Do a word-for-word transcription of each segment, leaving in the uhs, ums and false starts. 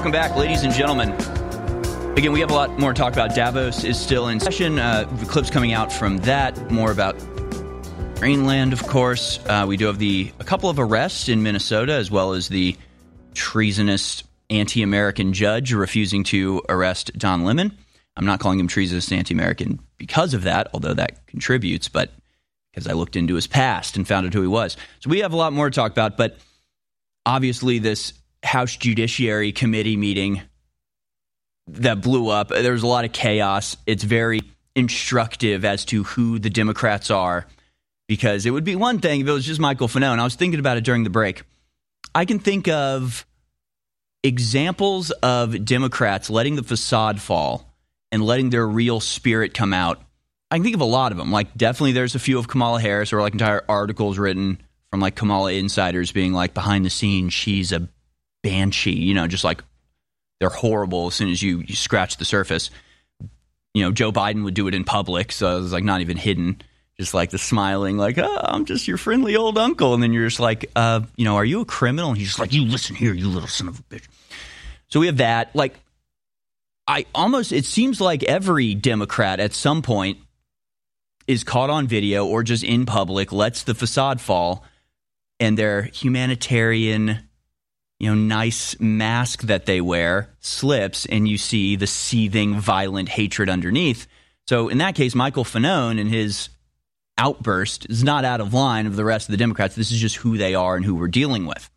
Welcome back, ladies and gentlemen. Again, we have a lot more to talk about. Davos is still in session. Uh, the clips coming out from that, more about Greenland, of course. Uh, we do have the a couple of arrests in Minnesota, as well as the treasonous anti-American judge refusing to arrest Don Lemon. I'm not calling him treasonous anti-American because of that, although that contributes, but because I looked into his past and found out who he was. So we have a lot more to talk about, but obviously this House Judiciary Committee meeting that blew up, there was a lot of chaos. It's very instructive as to who the Democrats are, because it would be one thing if it was just Michael Fanone. I was thinking about it during the break. I can think of examples of Democrats letting the facade fall and letting their real spirit come out. I can think of a lot of them. Like, definitely there's a few of Kamala Harris, or like entire articles written from like Kamala insiders being like, behind the scenes, she's a banshee, you know, just like they're horrible as soon as you, you scratch the surface. You know, Joe Biden would do it in public, so it was like not even hidden. Just like the smiling, like, oh, I'm just your friendly old uncle. And then you're just like, uh, you know, are you a criminal? And he's just like, you listen here, you little son of a bitch. So we have that. Like, I almost, it seems like every Democrat at some point is caught on video or just in public, lets the facade fall, and their humanitarian, you know, nice mask that they wear slips, and you see the seething, violent hatred underneath. So in that case, Michael Fanone and his outburst is not out of line of the rest of the Democrats. This is just who they are and who we're dealing with.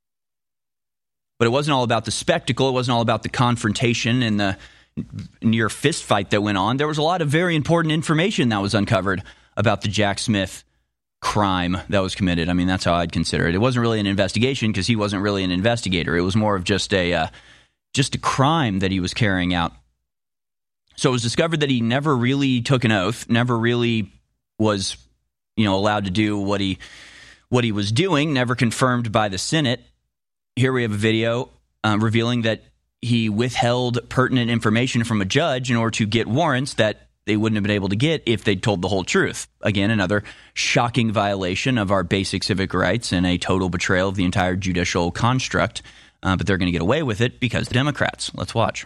But it wasn't all about the spectacle. It wasn't all about the confrontation and the near fist fight that went on. There was a lot of very important information that was uncovered about the Jack Smith crime that was committed. I mean, that's how I'd consider it. It wasn't really an investigation because he wasn't really an investigator. It was more of just a uh, just a crime that he was carrying out. So it was discovered that he never really took an oath, never really was, you know, allowed to do what he what he was doing, never confirmed by the Senate. Here we have a video uh, revealing that he withheld pertinent information from a judge in order to get warrants that they wouldn't have been able to get if they'd told the whole truth. Again, another shocking violation of our basic civic rights and a total betrayal of the entire judicial construct. Uh, but they're going to get away with it because the Democrats. Let's watch.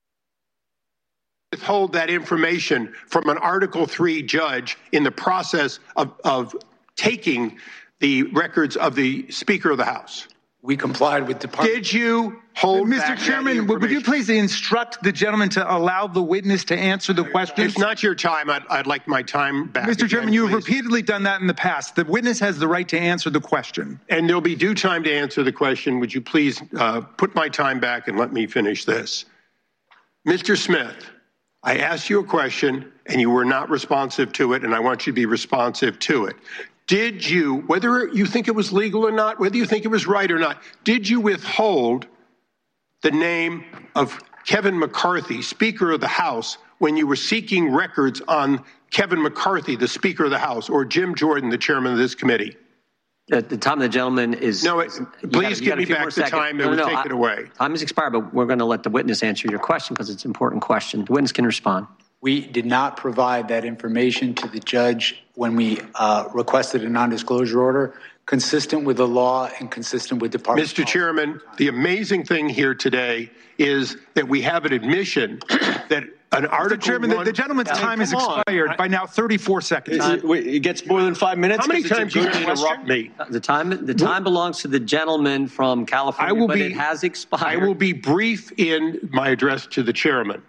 Withhold that information from an Article three judge in the process of, of taking the records of the Speaker of the House. We complied with Department. Did you hold Mister back Chairman, would you please instruct the gentleman to allow the witness to answer the question? It's not your time. I'd, I'd like my time back. Mister Again, Chairman, you have please. repeatedly done that in the past. The witness has the right to answer the question. And there'll be due time to answer the question. Would you please uh, put my time back and let me finish this? Mister Smith, I asked you a question and you were not responsive to it, and I want you to be responsive to it. Did you, whether you think it was legal or not, whether you think it was right or not, did you withhold the name of Kevin McCarthy, Speaker of the House, when you were seeking records on Kevin McCarthy, the Speaker of the House, or Jim Jordan, the chairman of this committee? At the time the gentleman is... No, it, please give me back the time that no, would no, take I, it away. Time has expired, but we're going to let the witness answer your question because it's an important question. The witness can respond. We did not provide that information to the judge when we uh, requested a nondisclosure order, consistent with the law and consistent with Department. Mister Chairman, the amazing thing here today is that we have an admission that an article. Mister Chairman, one, the, the gentleman's uh, time has on. expired by now thirty-four seconds. It, it gets more than five minutes. How many times you interrupt me? The time the time belongs to the gentleman from California, I will but be, it has expired. I will be brief in my address to the chairman.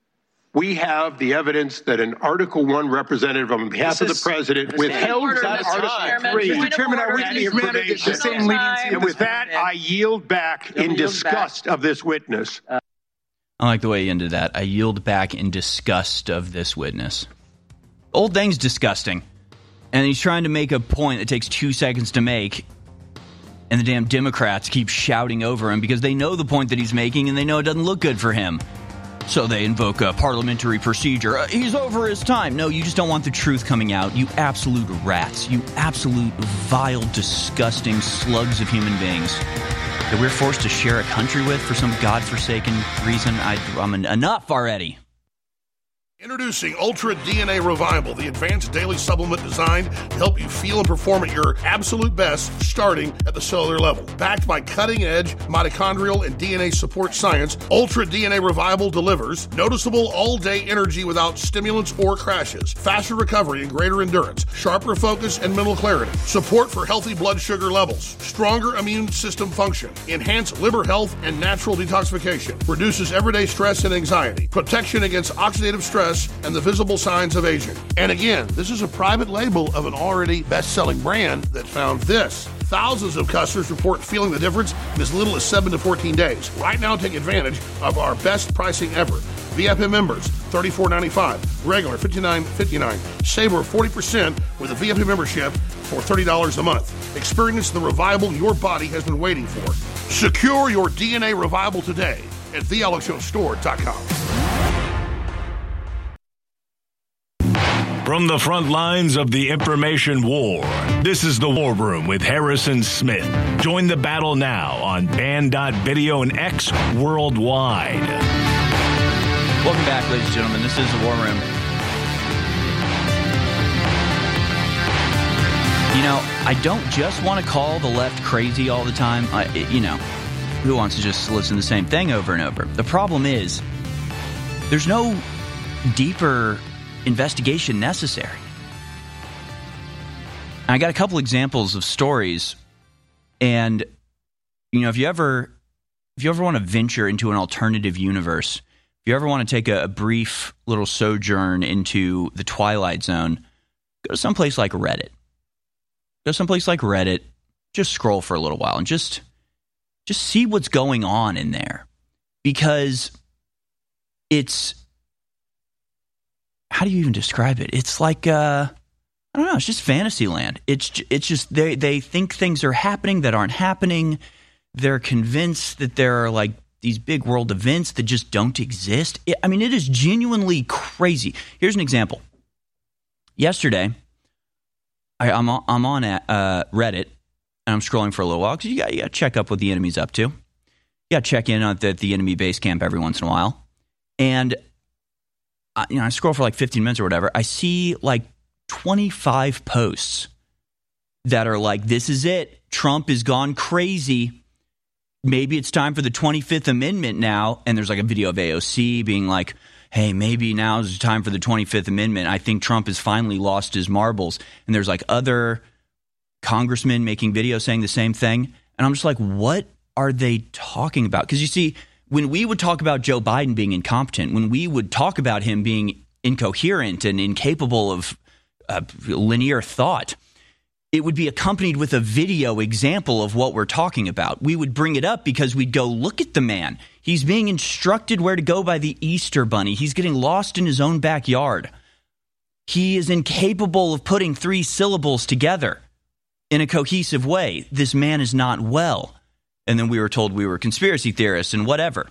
We have the evidence that an Article One representative on behalf This of the president is, withheld that Article Three. Mister Chairman, I would be granted the same leniency. And with that, I yield back in disgust of this witness. I like the way he ended that. I yield back in disgust of this witness. The old thing's disgusting. And he's trying to make a point that takes two seconds to make. And the damn Democrats keep shouting over him because they know the point that he's making and they know it doesn't look good for him. So they invoke a parliamentary procedure. Uh, he's over his time. No, you just don't want the truth coming out. You absolute rats. You absolute vile, disgusting slugs of human beings that we're forced to share a country with for some godforsaken reason. I, I'm an, enough already. Introducing Ultra D N A Revival, the advanced daily supplement designed to help you feel and perform at your absolute best, starting at the cellular level. Backed by cutting-edge mitochondrial and D N A support science, Ultra D N A Revival delivers noticeable all-day energy without stimulants or crashes, faster recovery and greater endurance, sharper focus and mental clarity, support for healthy blood sugar levels, stronger immune system function, enhanced liver health and natural detoxification, reduces everyday stress and anxiety, protection against oxidative stress, and the visible signs of aging. And again, this is a private label of an already best-selling brand that found this. Thousands of customers report feeling the difference in as little as seven to fourteen days. Right now, take advantage of our best pricing ever. V I P members, thirty-four ninety-five. Regular, fifty-nine fifty-nine. Save over forty percent with a V I P membership for thirty dollars a month. Experience the revival your body has been waiting for. Secure your D N A revival today at the alex show store dot com. From the front lines of the information war, this is the War Room with Harrison Smith. Join the battle now on Band dot video and X worldwide. Welcome back, ladies and gentlemen. This is the War Room. You know, I don't just want to call the left crazy all the time. I, you know, who wants to just listen to the same thing over and over? The problem is, there's no deeper investigation necessary. I got a couple examples of stories, and you know, if you ever if you ever want to venture into an alternative universe, if you ever want to take a, a brief little sojourn into the Twilight Zone, go to someplace like Reddit. Go someplace like Reddit, just scroll for a little while and just just see what's going on in there, because it's, how do you even describe it? It's like, uh, I don't know, it's just fantasy land. It's it's just, they, they think things are happening that aren't happening. They're convinced that there are like these big world events that just don't exist. It, I mean, it is genuinely crazy. Here's an example. Yesterday, I, I'm, on, I'm on at, uh, Reddit, and I'm scrolling for a little while, because you got you got to check up what the enemy's up to. You got to check in at the, the enemy base camp every once in a while. And I, you know, I scroll for like fifteen minutes or whatever. I see like twenty-five posts that are like, this is it. Trump has gone crazy. Maybe it's time for the twenty-fifth Amendment now. And there's like a video of A O C being like, hey, maybe now is the time for the twenty-fifth Amendment. I think Trump has finally lost his marbles. And there's like other congressmen making videos saying the same thing. And I'm just like, what are they talking about? Because you see, when we would talk about Joe Biden being incompetent, when we would talk about him being incoherent and incapable of uh, linear thought, it would be accompanied with a video example of what we're talking about. We would bring it up because we'd go, look at the man. He's being instructed where to go by the Easter Bunny. He's getting lost in his own backyard. He is incapable of putting three syllables together in a cohesive way. This man is not well. And then we were told we were conspiracy theorists and whatever.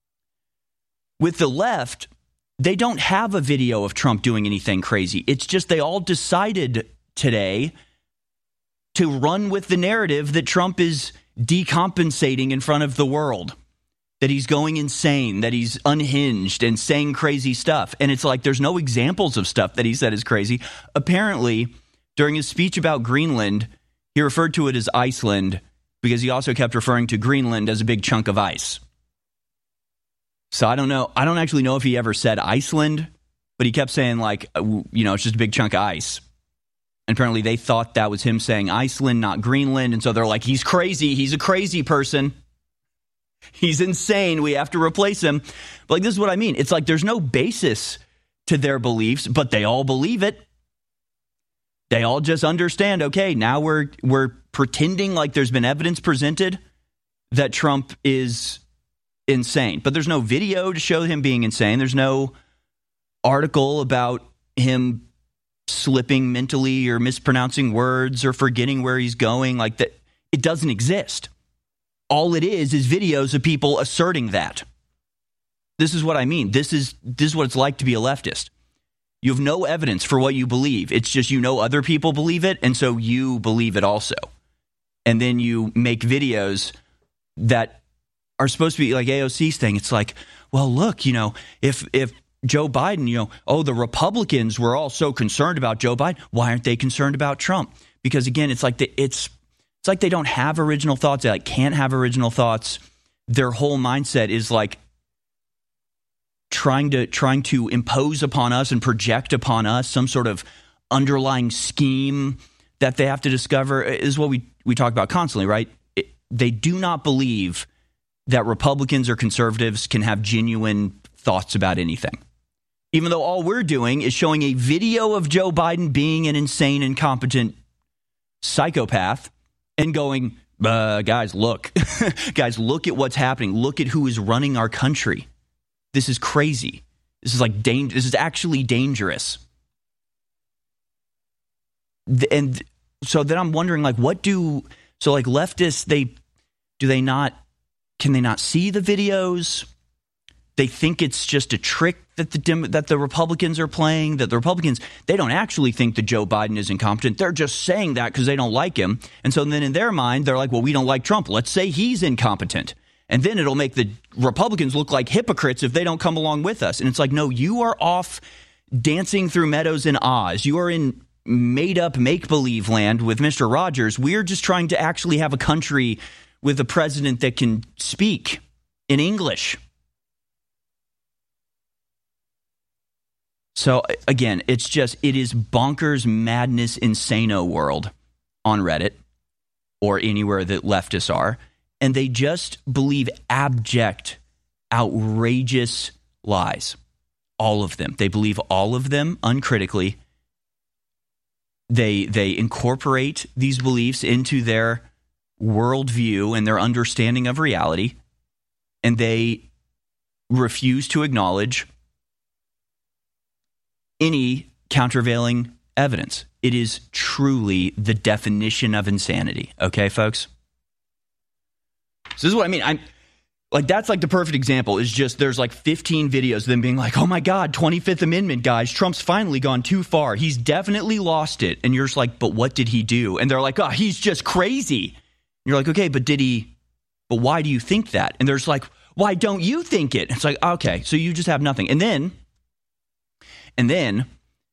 With the left, they don't have a video of Trump doing anything crazy. It's just they all decided today to run with the narrative that Trump is decompensating in front of the world, that he's going insane, that he's unhinged and saying crazy stuff. And it's like there's no examples of stuff that he said is crazy. Apparently, during his speech about Greenland, he referred to it as Iceland, because he also kept referring to Greenland as a big chunk of ice. So I don't know. I don't actually know if he ever said Iceland, but he kept saying like, you know, it's just a big chunk of ice. And apparently they thought that was him saying Iceland, not Greenland. And so they're like, he's crazy. He's a crazy person. He's insane. We have to replace him. But like, this is what I mean. It's like there's no basis to their beliefs, but they all believe it. They all just understand, okay, now we're we're pretending like there's been evidence presented that Trump is insane. But there's no video to show him being insane. There's no article about him slipping mentally or mispronouncing words or forgetting where he's going. Like that, it doesn't exist. All it is is videos of people asserting that. This is what I mean. This is this is what it's like to be a leftist. You have no evidence for what you believe. It's just you know other people believe it, and so you believe it also. And then you make videos that are supposed to be like A O C's thing. It's like, well, look, you know, if if Joe Biden, you know, oh, the Republicans were all so concerned about Joe Biden. Why aren't they concerned about Trump? Because again, it's like the, it's it's like they don't have original thoughts. They like can't have original thoughts. Their whole mindset is like trying to trying to impose upon us and project upon us some sort of underlying scheme that they have to discover. Is what we we talk about constantly, right? It, they do not believe that Republicans or conservatives can have genuine thoughts about anything. Even though all we're doing is showing a video of Joe Biden being an insane, incompetent psychopath and going, uh, guys, look, guys, look at what's happening. Look at who is running our country. This is crazy. This is like dang- This is actually dangerous. And so then I'm wondering, like, what do so like leftists? They do they not? Can they not see the videos? They think it's just a trick that the Dem- that the Republicans are playing, that the Republicans, they don't actually think that Joe Biden is incompetent. They're just saying that because they don't like him. And so then in their mind, they're like, well, we don't like Trump. Let's say he's incompetent. And then it'll make the Republicans look like hypocrites if they don't come along with us. And it's like, no, you are off dancing through meadows in Oz. You are in made-up make-believe land with Mister Rogers. We're just trying to actually have a country with a president that can speak in English. So, again, it's just, it is bonkers, madness, insano world on Reddit or anywhere that leftists are. And they just believe abject, outrageous lies. All of them. They believe all of them uncritically. They, they incorporate these beliefs into their worldview and their understanding of reality. And they refuse to acknowledge any countervailing evidence. It is truly the definition of insanity. Okay, folks? So this is what I mean. I'm like, that's like the perfect example is just there's like fifteen videos of them being like, oh my God, twenty-fifth Amendment, guys, Trump's finally gone too far. He's definitely lost it. And you're just like, but what did he do? And they're like, oh, he's just crazy. And you're like, okay, but did he, but why do you think that? And there's like, why don't you think it? It's like, okay, so you just have nothing. And then, and then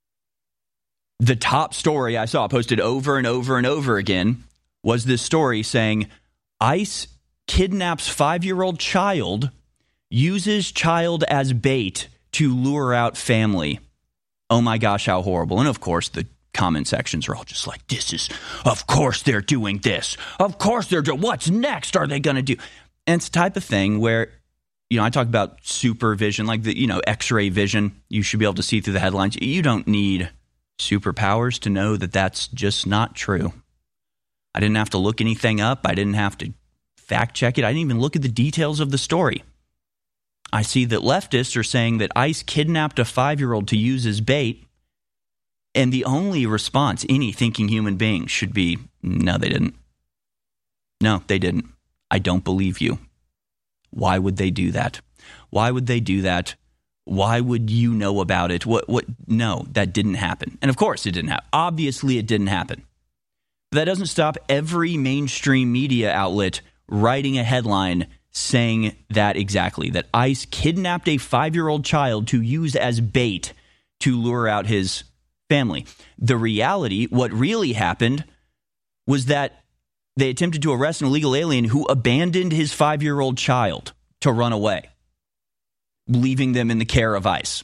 the top story I saw posted over and over and over again was this story saying ICE kidnaps five-year-old child, uses child as bait to lure out family. Oh my gosh, how horrible. And of course, the comment sections are all just like, this is, of course they're doing this. Of course they're doing, what's next are they going to do? And it's the type of thing where, you know, I talk about supervision, like the, you know, X-ray vision. You should be able to see through the headlines. You don't need superpowers to know that that's just not true. I didn't have to look anything up. I didn't have to fact check it. I didn't even look at the details of the story. I see that leftists are saying that ICE kidnapped a five-year-old to use as bait, and the only response any thinking human being should be, no, they didn't. No, they didn't. I don't believe you. Why would they do that? Why would they do that? Why would you know about it? What? What? No, that didn't happen. And of course it didn't happen. Obviously it didn't happen. But that doesn't stop every mainstream media outlet writing a headline saying that exactly, that ICE kidnapped a five-year-old child to use as bait to lure out his family. The reality, what really happened, was that they attempted to arrest an illegal alien who abandoned his five-year-old child to run away, leaving them in the care of ICE.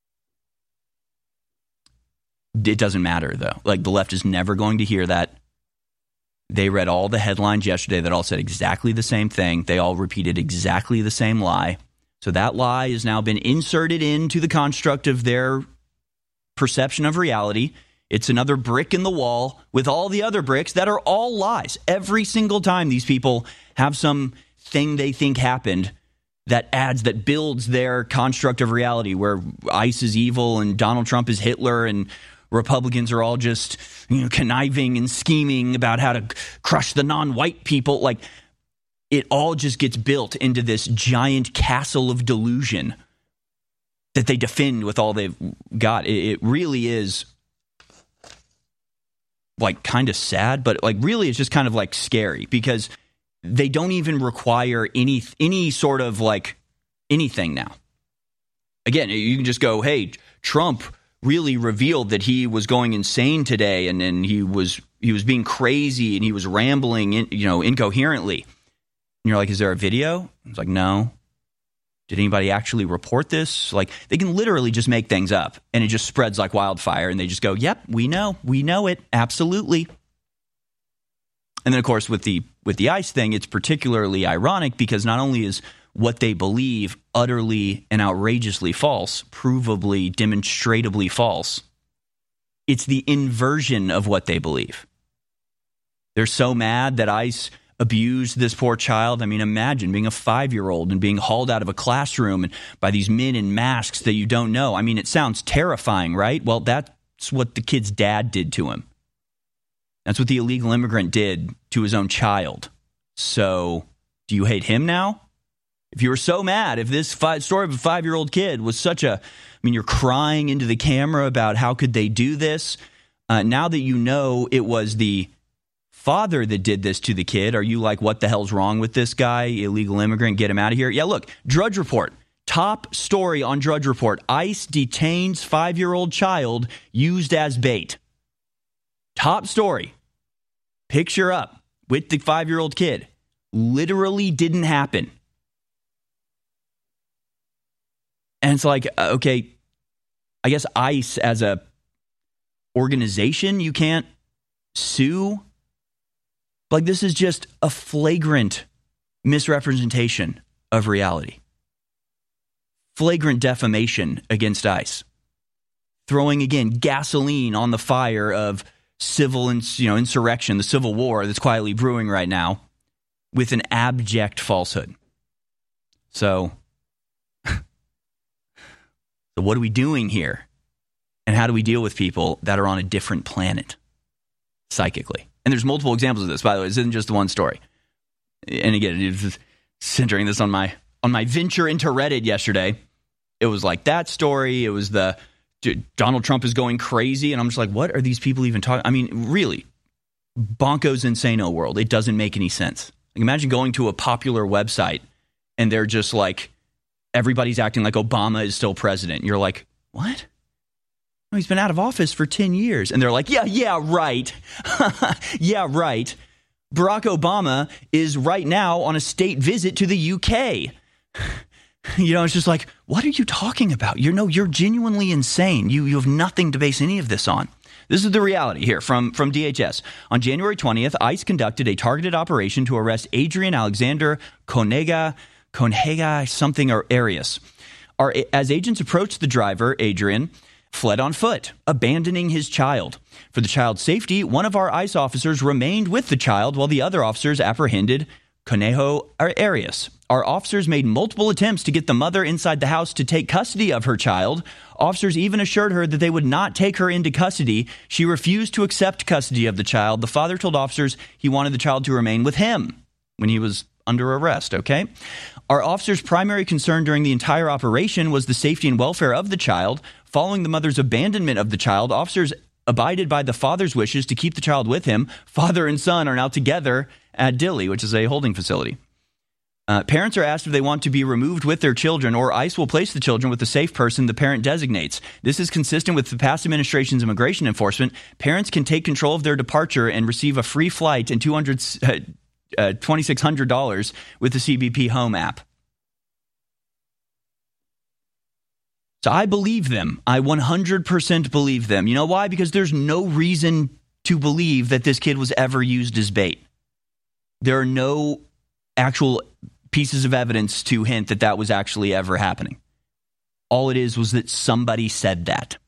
It doesn't matter, though. Like, the left is never going to hear that. They read all the headlines yesterday that all said exactly the same thing. They all repeated exactly the same lie. So that lie has now been inserted into the construct of their perception of reality. It's another brick in the wall with all the other bricks that are all lies. Every single time these people have some thing they think happened that adds, that builds their construct of reality where ICE is evil and Donald Trump is Hitler and Republicans are all just, you know, conniving and scheming about how to crush the non-white people. Like, it all just gets built into this giant castle of delusion that they defend with all they've got. It, it really is, like, kind of sad, but, like, really it's just kind of, like, scary because they don't even require any any sort of, like, anything now. again, you can just go, hey, Trump really revealed that he was going insane today, and then he was he was being crazy and he was rambling, in, you know, incoherently. And you're like, is there a video? It's like, no. Did anybody actually report this? Like, they can literally just make things up, and it just spreads like wildfire, and they just go, yep, we know, we know it, absolutely. And then, of course, with the with the ICE thing, it's particularly ironic because not only is what they believe utterly and outrageously false, provably, demonstrably false, it's the inversion of what they believe. They're so mad that ICE abused this poor child. I mean, imagine being a five-year-old and being hauled out of a classroom and by these men in masks that you don't know. I mean, it sounds terrifying, right? Well, that's what the kid's dad did to him. That's what the illegal immigrant did to his own child. So, do you hate him now? If you were so mad, if this five, story of a five-year-old kid was such a, I mean, you're crying into the camera about how could they do this. Uh, now that you know it was the father that did this to the kid, are you like, what the hell's wrong with this guy? Illegal immigrant, get him out of here. Yeah, look, Drudge Report. Top story on Drudge Report. ICE detains five-year-old child used as bait. Top story. Picture up with the five-year-old kid. Literally didn't happen. And it's like, okay, I guess ICE as a organization, you can't sue. Like, this is just a flagrant misrepresentation of reality. Flagrant defamation against ICE. Throwing, again, gasoline on the fire of civil ins- you know, insurrection, the civil war that's quietly brewing right now, with an abject falsehood. So, so what are we doing here? And how do we deal with people that are on a different planet psychically? And there's multiple examples of this, by the way. This isn't just the one story. And again, it was centering this on my on my venture into Reddit yesterday. It was like that story. It was the Donald Trump is going crazy. And I'm just like, what are these people even talking? I mean, really, bonkos insano world. It doesn't make any sense. Like, imagine going to a popular website and they're just like, everybody's acting like Obama is still president. You're like, what? Oh, he's been out of office for ten years. And they're like, yeah, yeah, right. yeah, right. Barack Obama is right now on a state visit to the U K. You know, it's just like, what are you talking about? You know, you're genuinely insane. You, you have nothing to base any of this on. This is the reality here from, from D H S. On January twentieth, ICE conducted a targeted operation to arrest Adrian Alexander Conega, Conega something or Arias. Our, as agents approached the driver, Adrian fled on foot, abandoning his child. For the child's safety, one of our ICE officers remained with the child while the other officers apprehended Conejo Arias. Our officers made multiple attempts to get the mother inside the house to take custody of her child. Officers even assured her that they would not take her into custody. She refused to accept custody of the child. The father told officers he wanted the child to remain with him when he was under arrest, okay? Our officers' primary concern during the entire operation was the safety and welfare of the child. Following the mother's abandonment of the child, officers abided by the father's wishes to keep the child with him. Father and son are now together at Dilley, which is a holding facility. Uh, parents are asked if they want to be removed with their children, or ICE will place the children with the safe person the parent designates. This is consistent with the past administration's immigration enforcement. Parents can take control of their departure and receive a free flight and two hundred dollars uh, two thousand six hundred dollars with the C B P Home app. So I believe them. I one hundred percent believe them. You know why? Because there's no reason to believe that this kid was ever used as bait. There are no actual pieces of evidence to hint that that was actually ever happening. All it is was that somebody said that.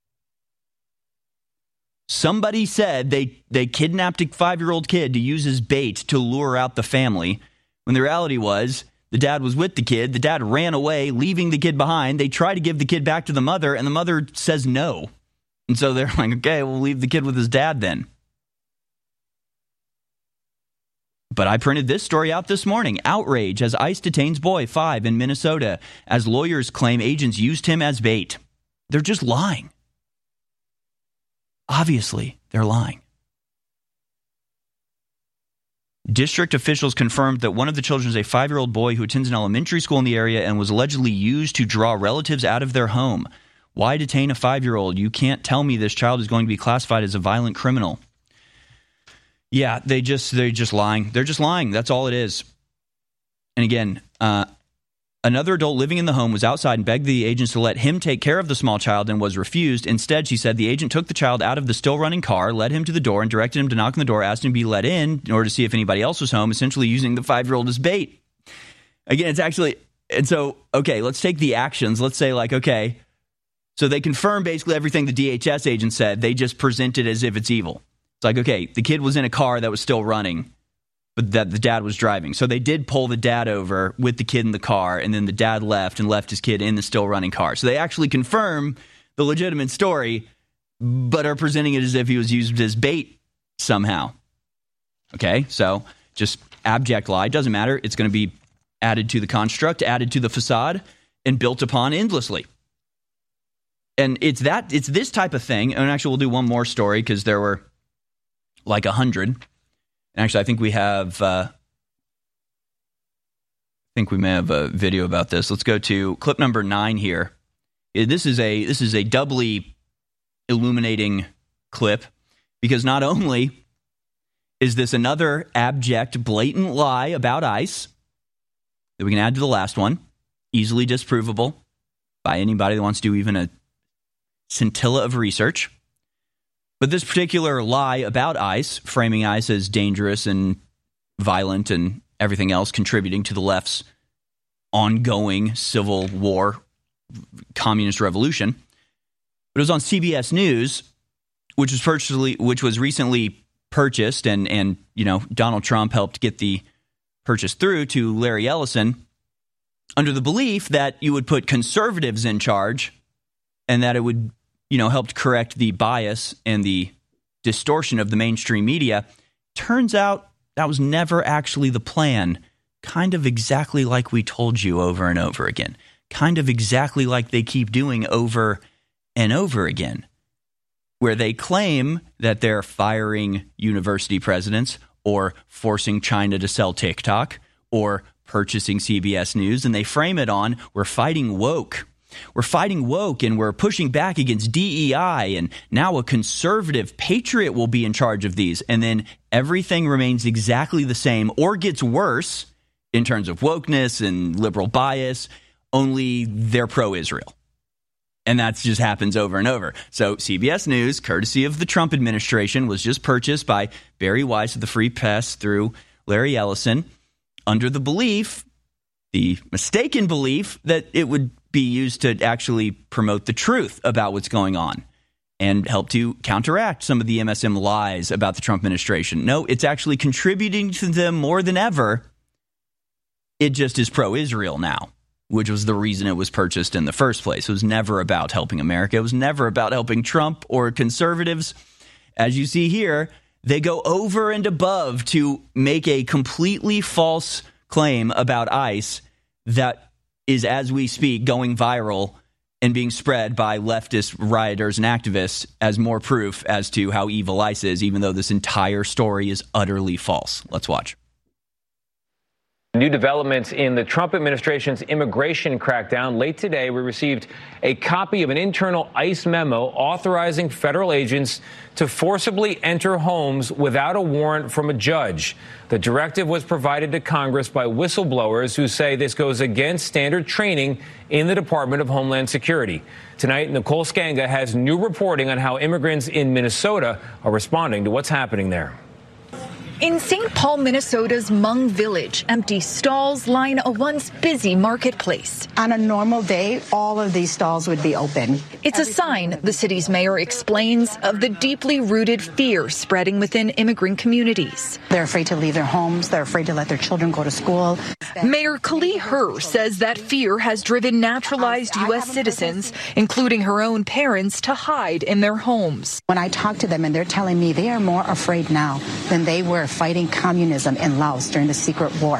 Somebody said they, they kidnapped a five-year-old kid to use as bait to lure out the family, when the reality was the dad was with the kid. The dad ran away, leaving the kid behind. They try to give the kid back to the mother, and the mother says no. And so they're like, okay, we'll leave the kid with his dad then. But I printed this story out this morning. Outrage as ICE detains boy five in Minnesota as lawyers claim agents used him as bait. They're just lying. Obviously, they're lying. District officials confirmed that one of the children is a five-year-old boy who attends an elementary school in the area and was allegedly used to draw relatives out of their home. Why detain a five-year-old? You can't tell me this child is going to be classified as a violent criminal. Yeah, they just, they're just lying. They're just lying. That's all it is. And again, uh, another adult living in the home was outside and begged the agents to let him take care of the small child and was refused. Instead, she said the agent took the child out of the still-running car, led him to the door, and directed him to knock on the door, asked him to be let in in order to see if anybody else was home, essentially using the five-year-old as bait. Again, it's actually – and so, okay, let's take the actions. Let's say, like, okay, so they confirm basically everything the D H S agent said. They just present it as if it's evil. It's like, okay, the kid was in a car that was still running, but that the dad was driving. So they did pull the dad over with the kid in the car, and then the dad left and left his kid in the still running car. So they actually confirm the legitimate story, but are presenting it as if he was used as bait somehow. Okay, so just abject lie. Doesn't matter. It's going to be added to the construct, added to the facade, and built upon endlessly. And it's that it's this type of thing. And actually, we'll do one more story because there were like a hundred. And actually, I think we have, uh, I think we may have a video about this. Let's go to clip number nine here. This is a this is a doubly illuminating clip because not only is this another abject, blatant lie about ICE that we can add to the last one, easily disprovable by anybody that wants to do even a scintilla of research. But this particular lie about ICE, framing ICE as dangerous and violent and everything else contributing to the left's ongoing civil war, communist revolution. But it was on C B S News, which was purchasely, which was recently purchased, and and you know Donald Trump helped get the purchase through to Larry Ellison, under the belief that you would put conservatives in charge, and that it would, you know, helped correct the bias and the distortion of the mainstream media. Turns out that was never actually the plan, kind of exactly like we told you over and over again, kind of exactly like they keep doing over and over again, where they claim that they're firing university presidents or forcing China to sell TikTok or purchasing C B S News, and they frame it on, we're fighting woke. We're fighting woke and we're pushing back against D E I, and now a conservative patriot will be in charge of these. And then everything remains exactly the same or gets worse in terms of wokeness and liberal bias, only they're pro-Israel. And that just happens over and over. So C B S News, courtesy of the Trump administration, was just purchased by Barry Weiss of the Free Press through Larry Ellison under the belief, the mistaken belief, that it would be used to actually promote the truth about what's going on and help to counteract some of the M S M lies about the Trump administration. No, it's actually contributing to them more than ever. It just is pro-Israel now, which was the reason it was purchased in the first place. It was never about helping America. It was never about helping Trump or conservatives. As you see here, they go over and above to make a completely false claim about ICE that is, as we speak, going viral and being spread by leftist rioters and activists as more proof as to how evil ICE is, even though this entire story is utterly false. Let's watch. New developments in the Trump administration's immigration crackdown. Late today, we received a copy of an internal ICE memo authorizing federal agents to forcibly enter homes without a warrant from a judge. The directive was provided to Congress by whistleblowers who say this goes against standard training in the Department of Homeland Security. Tonight, Nicole Skanga has new reporting on how immigrants in Minnesota are responding to what's happening there. In Saint Paul, Minnesota's Hmong Village, empty stalls line a once busy marketplace. On a normal day, all of these stalls would be open. It's a sign, the city's mayor explains, of the deeply rooted fear spreading within immigrant communities. They're afraid to leave their homes. They're afraid to let their children go to school. Mayor Kali Herr says that fear has driven naturalized U S citizens, including her own parents, to hide in their homes. When I talk to them and they're telling me they are more afraid now than they were fighting communism in Laos during the secret war.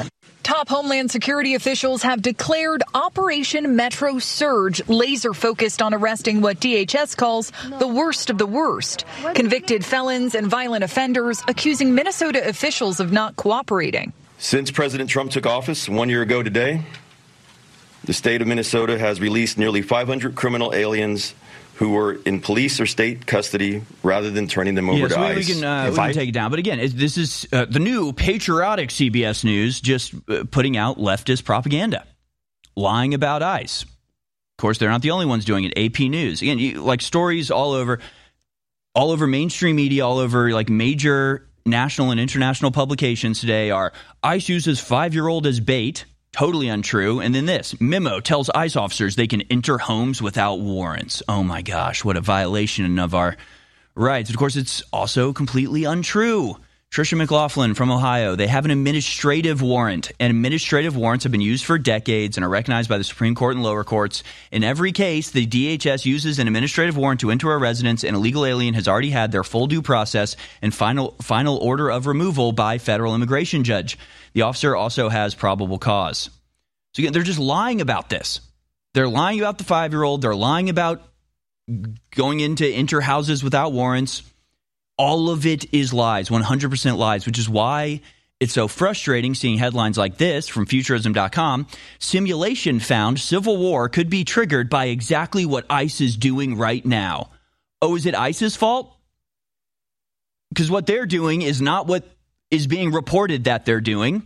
Top Homeland Security officials have declared Operation Metro Surge, laser focused on arresting what D H S calls the worst of the worst. Convicted felons and violent offenders accusing Minnesota officials of not cooperating. Since President Trump took office one year ago today, the state of Minnesota has released nearly five hundred criminal aliens who were in police or state custody rather than turning them over yeah, to so ICE. We can, uh, we can take it down. But again, it, this is uh, the new patriotic C B S News just uh, putting out leftist propaganda, lying about ICE. Of course, they're not the only ones doing it. A P News. Again, you, like stories all over, all over mainstream media, all over like major national and international publications today are ICE uses five-year-old as bait. Totally untrue. And then this memo tells ICE officers they can enter homes without warrants. Oh my gosh, what a violation of our rights. Of course, it's also completely untrue. Tricia McLaughlin from Ohio, they have an administrative warrant. And administrative warrants have been used for decades and are recognized by the Supreme Court and lower courts. In every case, the D H S uses an administrative warrant to enter a residence, and a legal alien has already had their full due process and final final order of removal by federal immigration judge. The officer also has probable cause. So again, they're just lying about this. They're lying about the five-year-old. They're lying about going into enter houses without warrants. All of it is lies, one hundred percent lies, which is why it's so frustrating seeing headlines like this from Futurism dot com. Simulation found civil war could be triggered by exactly what ICE is doing right now. Oh, is it ICE's fault? Because what they're doing is not what is being reported that they're doing.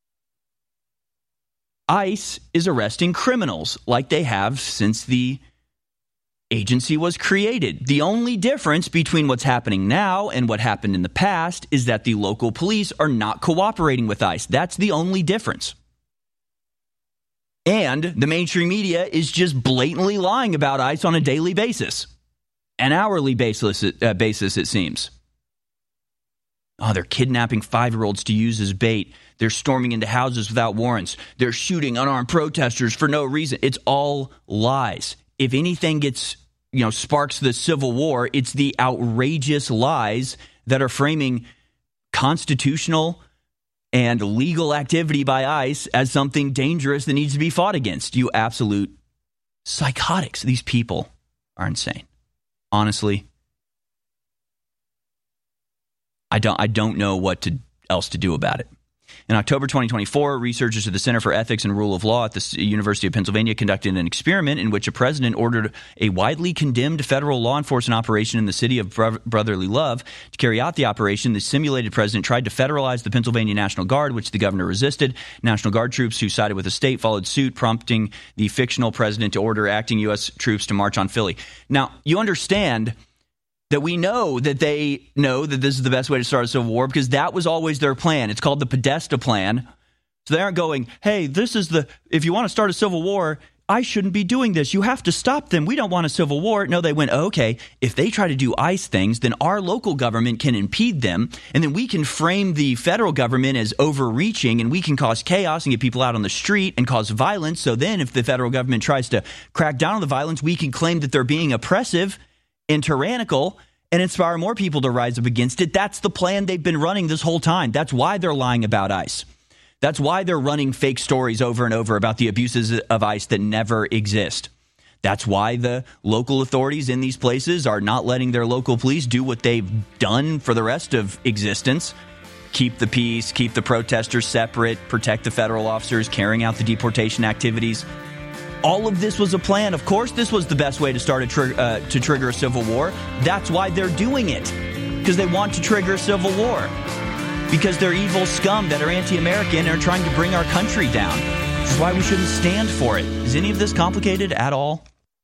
ICE is arresting criminals like they have since the agency was created. The only difference between what's happening now and what happened in the past is that the local police are not cooperating with ICE. That's the only difference. And the mainstream media is just blatantly lying about ICE on a daily basis, an hourly basis, uh, basis it seems. Oh, they're kidnapping five-year-olds to use as bait. They're storming into houses without warrants. They're shooting unarmed protesters for no reason. It's all lies. If anything gets, you know, sparks the Civil War, it's the outrageous lies that are framing constitutional and legal activity by ICE as something dangerous that needs to be fought against. You absolute psychotics. These people are insane. Honestly, I don't I don't know what to, else to do about it. In October twenty twenty-four, researchers at the Center for Ethics and Rule of Law at the University of Pennsylvania conducted an experiment in which a president ordered a widely condemned federal law enforcement operation in the city of Brotherly Love. To carry out the operation, the simulated president tried to federalize the Pennsylvania National Guard, which the governor resisted. National Guard troops who sided with the state followed suit, prompting the fictional president to order acting U S troops to march on Philly. Now, you understand that we know that they know that this is the best way to start a civil war because that was always their plan. It's called the Podesta plan. So they aren't going, hey, this is the, if you want to start a civil war, I shouldn't be doing this. You have to stop them. We don't want a civil war. No, they went, oh, okay, if they try to do ICE things, then our local government can impede them, and then we can frame the federal government as overreaching, and we can cause chaos and get people out on the street and cause violence. So then if the federal government tries to crack down on the violence, we can claim that they're being oppressive and tyrannical and inspire more people to rise up against it. That's the plan they've been running this whole time. That's why they're lying about ICE. That's why they're running fake stories over and over about the abuses of ICE that never exist. That's why the local authorities in these places are not letting their local police do what they've done for the rest of existence. Keep the peace, keep the protesters separate, protect the federal officers carrying out the deportation activities. All of this was a plan. Of course, this was the best way to start a tr- uh, to trigger a civil war. That's why they're doing it, because they want to trigger a civil war, because they're evil scum that are anti-American and are trying to bring our country down. Which is why we shouldn't stand for it. Is any of this complicated at all?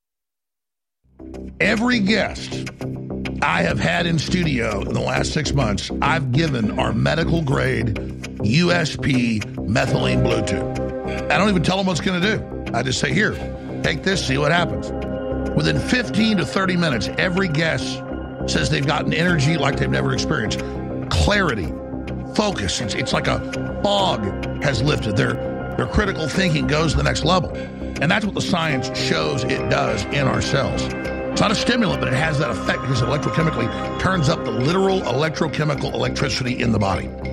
Every guest I have had in studio in the last six months, I've given our medical grade U S P methylene Bluetooth. I don't even tell them what's going to do. I just say, here, take this, see what happens. Within fifteen to thirty minutes, every guest says they've gotten energy like they've never experienced. Clarity, focus. It's, it's like a fog has lifted. Their, their critical thinking goes to the next level. And that's what the science shows it does in our cells. It's not a stimulant, but it has that effect because it electrochemically turns up the literal electrochemical electricity in the body.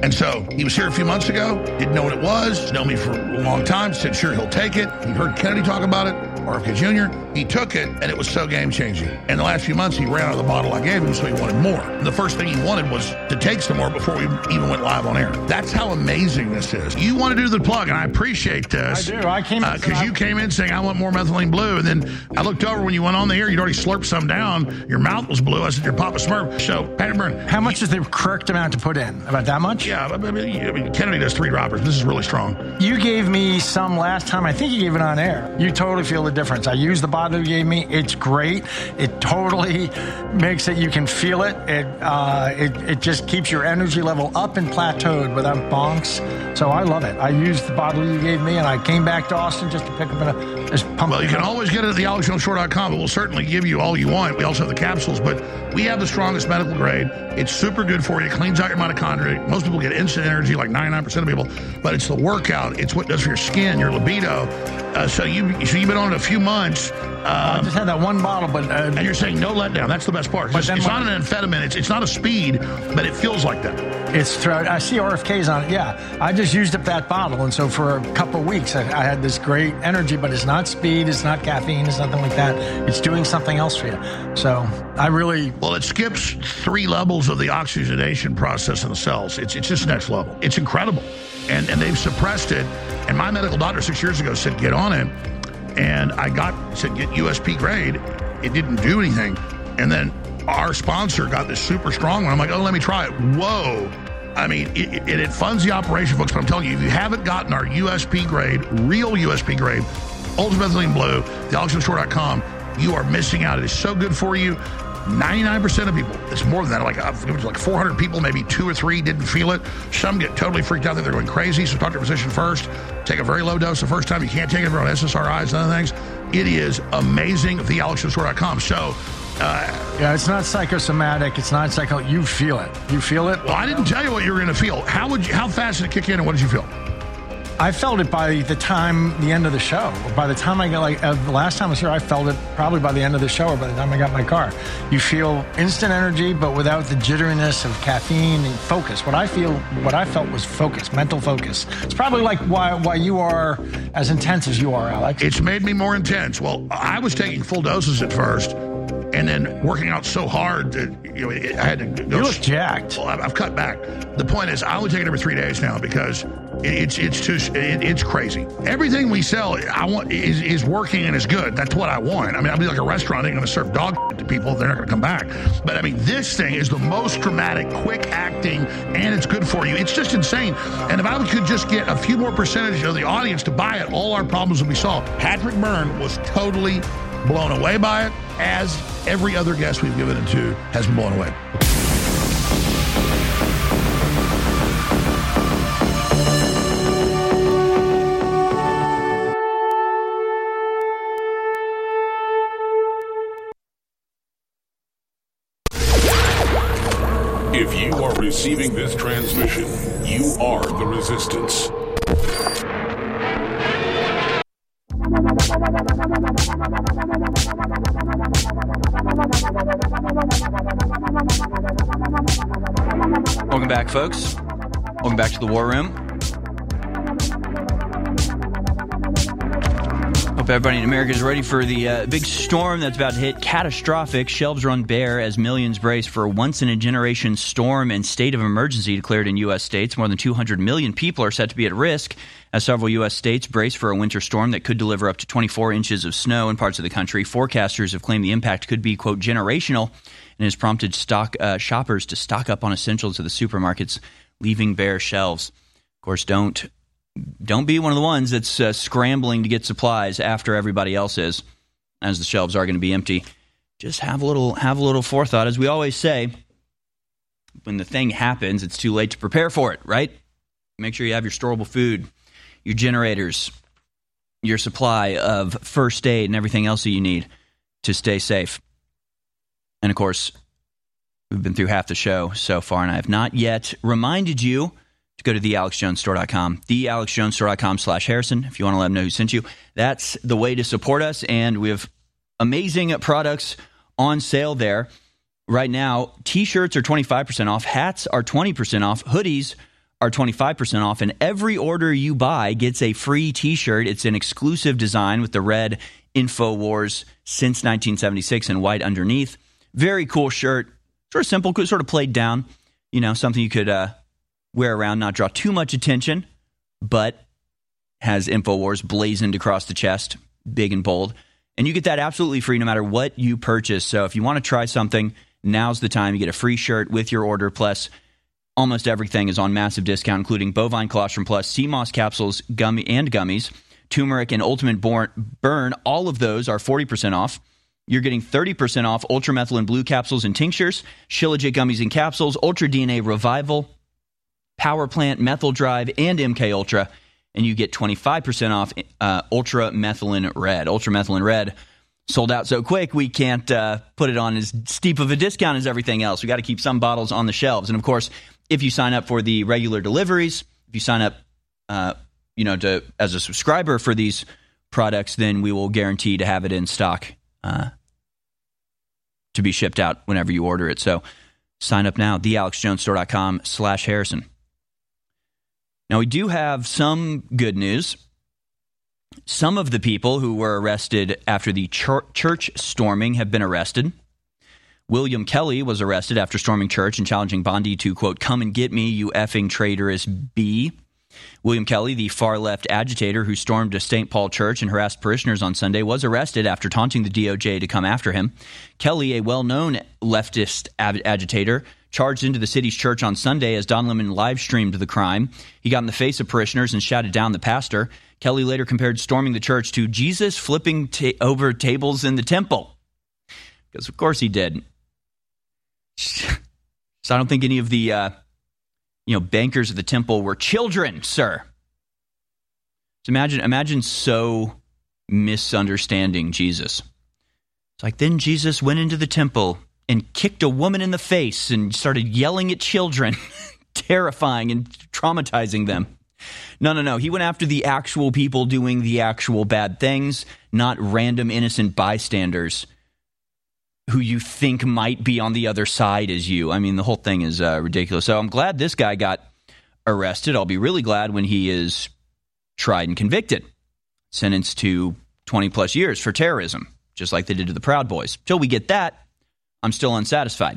And so he was here a few months ago, didn't know what it was, known me for a long time, said sure he'll take it. He heard Kennedy talk about it, R F K Junior He took it, and it was so game-changing. And the last few months, he ran out of the bottle I gave him, so he wanted more. And the first thing he wanted was to take some more before we even went live on air. That's how amazing this is. You want to do the plug, and I appreciate this. I do. I came in Because uh, you came in saying, I want more methylene blue, and then I looked over when you went on the air, you'd already slurped some down. Your mouth was blue. I said, you're Papa Smurf. So, Patrick Byrne. How much is the correct amount to put in? About that much? Yeah, I mean, I mean, Kennedy does three droppers. This is really strong. You gave me some last time. I think you gave it on air. You totally feel the difference. I used the bottle you gave me. It's great. It totally makes it, you can feel it. It uh, it, it just keeps your energy level up and plateaued without bonks. So I love it. I used the bottle you gave me, and I came back to Austin just to pick up a just pump. Well, you can always get it at the alex jones store dot com, but we'll certainly give you all you want. We also have the capsules, but we have the strongest medical grade. It's super good for you. It cleans out your mitochondria. Most people get instant energy, like ninety-nine percent of people, but it's the workout. It's what it does for your skin, your libido. Uh, so, you, so you've been on it a few months. Um, I just had that one bottle, but... Uh, and you're saying no letdown. That's the best part. It's, it's not an amphetamine. It's, it's not a speed, but it feels like that. It's throughout. I see R F Ks on it. Yeah, I just used up that bottle, and so for a couple of weeks, I, I had this great energy. But it's not speed, it's not caffeine, it's nothing like that. It's doing something else for you. So I really well, it skips three levels of the oxygenation process in the cells. It's it's just next level. It's incredible, and and they've suppressed it. And my medical doctor six years ago said get on it, and I got said get U S P grade. It didn't do anything, and then our sponsor got this super strong one. I'm like, oh, let me try it. Whoa. I mean, it, it, it funds the operation, folks, but I'm telling you, if you haven't gotten our U S P grade, real U S P grade, Ultimate Methylene Blue, the alex jones store dot com, you are missing out. It is so good for you. ninety-nine percent of people, it's more than that, like, it was like four hundred people, maybe two or three didn't feel it. Some get totally freaked out that they're going crazy, so talk to your physician first. Take a very low dose the first time. You can't take it on S S R Is and other things. It is amazing at the alex jones store dot com. So, Uh, yeah, it's not psychosomatic. It's not psycho. You feel it. You feel it. Well, I didn't tell you what you were going to feel. How would you? How fast did it kick in, and what did you feel? I felt it by the time the end of the show. By the time I got like uh, the last time I was here, I felt it probably by the end of the show or by the time I got in my car. You feel instant energy, but without the jitteriness of caffeine and focus. What I feel, what I felt was focus, mental focus. It's probably like why why you are as intense as you are, Alex. It's made me more intense. Well, I was taking full doses at first. And then working out so hard that, you know, I had to go. You look jacked. Well, I've cut back. The point is, I only take it every three days now because it's it's too it, it's crazy. Everything we sell, I want is is working and is good. That's what I want. I mean, I'll be like a restaurant. They're going to serve dog to people. They're not going to come back. But I mean, this thing is the most dramatic, quick acting, and it's good for you. It's just insane. And if I could just get a few more percentage of the audience to buy it, all our problems would be solved. Patrick Byrne was totally blown away by it, as every other guest we've given it to has been blown away. If you are receiving this transmission, you are the resistance. Welcome back, folks. Welcome back to the War Room. Hope everybody in America is ready for the uh, big storm that's about to hit. Catastrophic. Shelves run bare as millions brace for a once-in-a-generation storm and state of emergency declared in U S states. More than two hundred million people are set to be at risk as several U S states brace for a winter storm that could deliver up to twenty-four inches of snow in parts of the country. Forecasters have claimed the impact could be, quote, generational, and has prompted stock uh, shoppers to stock up on essentials at the supermarkets, leaving bare shelves. Of course, don't don't be one of the ones that's uh, scrambling to get supplies after everybody else is, as the shelves are going to be empty. Just have a little have a little forethought, as we always say. When the thing happens, it's too late to prepare for it, right? Make sure you have your storable food, your generators, your supply of first aid, and everything else that you need to stay safe. And, of course, we've been through half the show so far, and I have not yet reminded you to go to the alex jones store dot com, the alex jones store dot com slash Harrison, if you want to let them know who sent you. That's the way to support us, and we have amazing products on sale there. Right now, T-shirts are twenty-five percent off, hats are twenty percent off, hoodies are twenty-five percent off, and every order you buy gets a free t-shirt. It's an exclusive design with the red InfoWars since nineteen seventy-six and white underneath. Very cool shirt. Sort of simple, sort of played down. You know, something you could uh, wear around, not draw too much attention, but has InfoWars blazoned across the chest, big and bold. And you get that absolutely free no matter what you purchase. So if you want to try something, now's the time. You get a free shirt with your order, plus almost everything is on massive discount, including Bovine Colostrum Plus, Sea Moss capsules, gummy and gummies, turmeric and Ultimate Burn. All of those are forty percent off. You're getting thirty percent off Ultramethylin Blue capsules and tinctures, Shilajit gummies and capsules, Ultra D N A Revival, Power Plant, Methyl Drive, and M K Ultra. And you get twenty-five percent off uh, Ultra Methylene Red. Ultra Methylene Red sold out so quick we can't uh, put it on as steep of a discount as everything else. We got to keep some bottles on the shelves. And of course, if you sign up for the regular deliveries, if you sign up, uh, you know, to as a subscriber for these products, then we will guarantee to have it in stock uh, to be shipped out whenever you order it. So sign up now, the alex jones store dot com slash Harrison. Now, we do have some good news. Some of the people who were arrested after the chur- church storming have been arrested. William Kelly was arrested after storming church and challenging Bondi to, quote, "come and get me, you effing traitorous B." William Kelly, the far-left agitator who stormed a Saint Paul church and harassed parishioners on Sunday, was arrested after taunting the D O J to come after him. Kelly, a well-known leftist ag- agitator, charged into the city's church on Sunday as Don Lemon live-streamed the crime. He got in the face of parishioners and shouted down the pastor. Kelly later compared storming the church to Jesus flipping ta- over tables in the temple. Because, of course, he did. So I don't think any of the uh, you know, bankers of the temple were children, sir. So imagine, imagine so misunderstanding Jesus. It's like, then Jesus went into the temple and kicked a woman in the face and started yelling at children, terrifying and traumatizing them. No, no, no. He went after the actual people doing the actual bad things, not random innocent bystanders who you think might be on the other side as you. I mean, the whole thing is uh, ridiculous. So I'm glad this guy got arrested. I'll be really glad when he is tried and convicted, sentenced to twenty plus years for terrorism, just like they did to the Proud Boys. Till we get that, I'm still unsatisfied.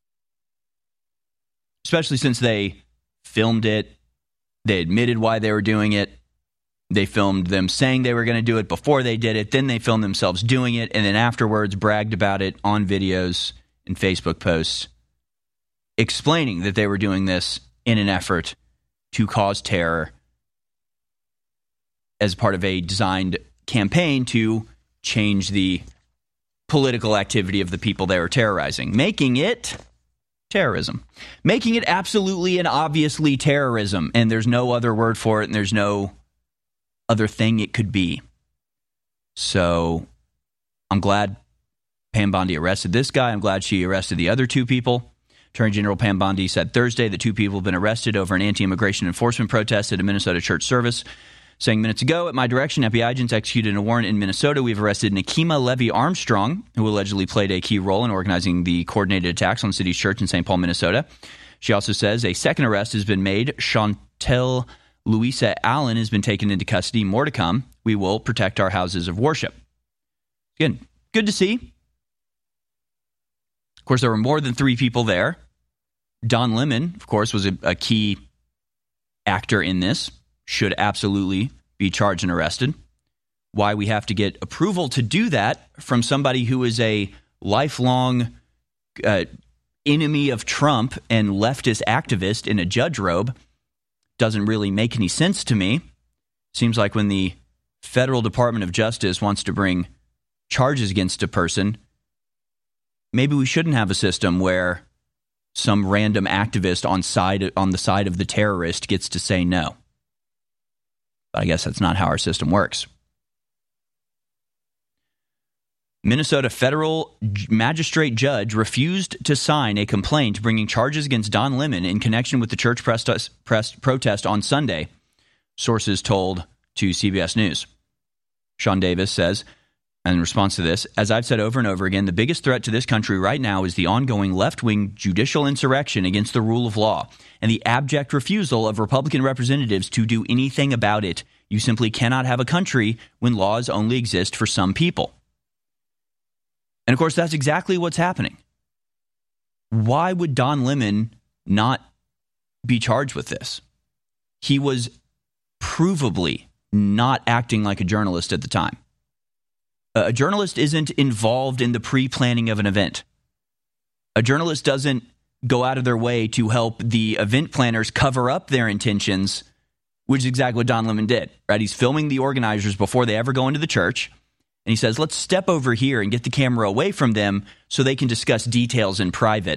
Especially since they filmed it, they admitted why they were doing it, they filmed them saying they were going to do it before they did it, then they filmed themselves doing it, and then afterwards bragged about it on videos and Facebook posts, explaining that they were doing this in an effort to cause terror as part of a designed campaign to change the political activity of the people they were terrorizing, making it terrorism, making it absolutely and obviously terrorism, and there's no other word for it, and there's no other thing it could be. So I'm glad Pam Bondi arrested this guy. I'm glad she arrested the other two people. Attorney General Pam Bondi said Thursday that two people have been arrested over an anti-immigration enforcement protest at a Minnesota church service. Saying minutes ago, at my direction, F B I agents executed a warrant in Minnesota. We've arrested Nakima Levy Armstrong, who allegedly played a key role in organizing the coordinated attacks on the city's church in Saint Paul, Minnesota. She also says a second arrest has been made. Chantel Louisa Allen has been taken into custody. More to come. We will protect our houses of worship. Again, good to see. Of course, there were more than three people there. Don Lemon, of course, was a, a key actor in this. Should absolutely be charged and arrested. Why we have to get approval to do that from somebody who is a lifelong uh, enemy of Trump and leftist activist in a judge robe doesn't really make any sense to me. Seems like when the Federal Department of Justice wants to bring charges against a person, maybe we shouldn't have a system where some random activist on side on the side of the terrorist gets to say no. But I guess that's not how our system works. Minnesota federal magistrate judge refused to sign a complaint bringing charges against Don Lemon in connection with the church protest on Sunday, sources told to C B S News. Sean Davis says, in response to this, as I've said over and over again, the biggest threat to this country right now is the ongoing left-wing judicial insurrection against the rule of law and the abject refusal of Republican representatives to do anything about it. You simply cannot have a country when laws only exist for some people. And of course, that's exactly what's happening. Why would Don Lemon not be charged with this? He was provably not acting like a journalist at the time. A journalist isn't involved in the pre-planning of an event. A journalist doesn't go out of their way to help the event planners cover up their intentions, which is exactly what Don Lemon did. Right? He's filming the organizers before they ever go into the church, and he says, let's step over here and get the camera away from them so they can discuss details in private.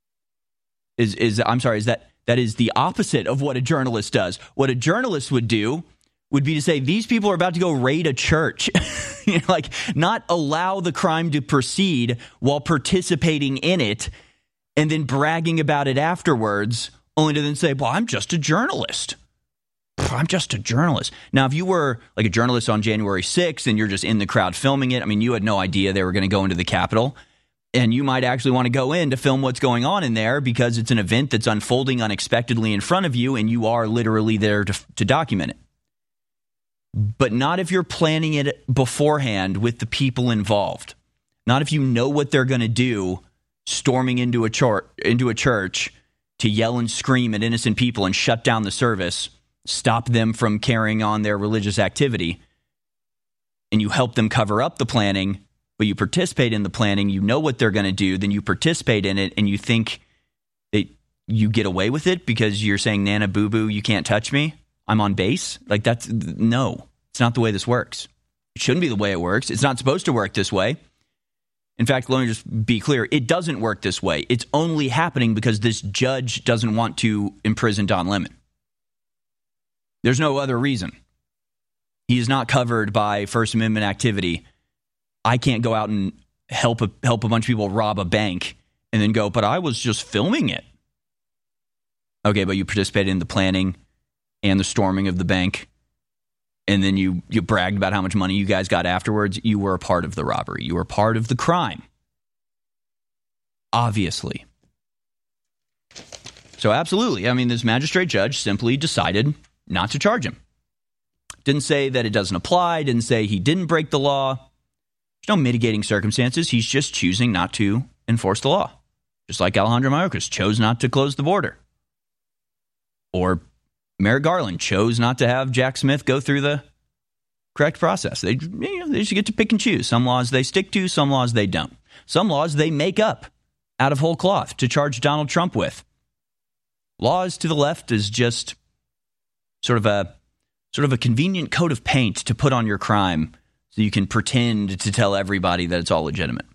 Is is I'm sorry, is that that is the opposite of what a journalist does. What a journalist would do would be to say, these people are about to go raid a church. You know, like, not allow the crime to proceed while participating in it and then bragging about it afterwards, only to then say, well, I'm just a journalist. I'm just a journalist. Now, if you were like a journalist on January sixth and you're just in the crowd filming it, I mean, you had no idea they were going to go into the Capitol. And you might actually want to go in to film what's going on in there because it's an event that's unfolding unexpectedly in front of you and you are literally there to, to document it. But not if you're planning it beforehand with the people involved. Not if you know what they're going to do, storming into a, chor- into a church to yell and scream at innocent people and shut down the service, stop them from carrying on their religious activity, and you help them cover up the planning, but you participate in the planning, you know what they're going to do, then you participate in it, and you think that you get away with it because you're saying, Nana boo-boo, you can't touch me? I'm on base? Like, that's, no, it's not the way this works. It shouldn't be the way it works. It's not supposed to work this way. In fact, let me just be clear. It doesn't work this way. It's only happening because this judge doesn't want to imprison Don Lemon. There's no other reason. He is not covered by First Amendment activity. I can't go out and help a, help a bunch of people rob a bank and then go, but I was just filming it. Okay, but you participated in the planning and the storming of the bank, and then you, you bragged about how much money you guys got afterwards. You were a part of the robbery. You were part of the crime. Obviously. So absolutely. I mean, this magistrate judge simply decided not to charge him. Didn't say that it doesn't apply. Didn't say he didn't break the law. There's no mitigating circumstances. He's just choosing not to enforce the law. Just like Alejandro Mayorkas chose not to close the border. Or Merrick Garland chose not to have Jack Smith go through the correct process. They, you know, they just get to pick and choose. Some laws they stick to, some laws they don't. Some laws they make up out of whole cloth to charge Donald Trump with. Laws to the left is just sort of a sort of a convenient coat of paint to put on your crime so you can pretend to tell everybody that it's all legitimate.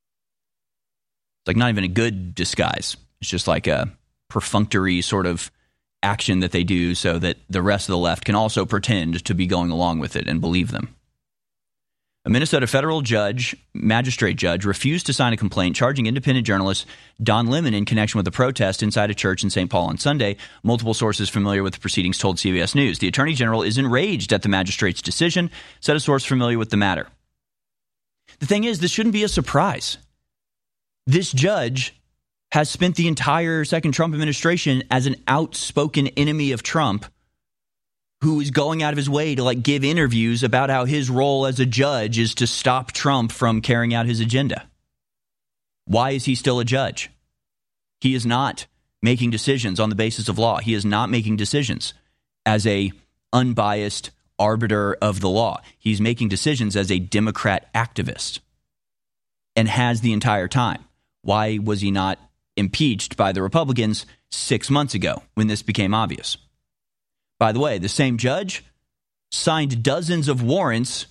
It's like not even a good disguise. It's just like a perfunctory sort of action that they do so that the rest of the left can also pretend to be going along with it and believe them. A Minnesota federal judge, magistrate judge, refused to sign a complaint charging independent journalist Don Lemon in connection with the protest inside a church in Saint Paul on Sunday. Multiple sources familiar with the proceedings told C B S News. The attorney general is enraged at the magistrate's decision, said a source familiar with the matter. The thing is, this shouldn't be a surprise. This judge has spent the entire second Trump administration as an outspoken enemy of Trump who is going out of his way to like give interviews about how his role as a judge is to stop Trump from carrying out his agenda. Why is he still a judge? He is not making decisions on the basis of law. He is not making decisions as a unbiased arbiter of the law. He's making decisions as a Democrat activist and has the entire time. Why was he not impeached by the Republicans six months ago when this became obvious? By the way, the same judge signed dozens of warrants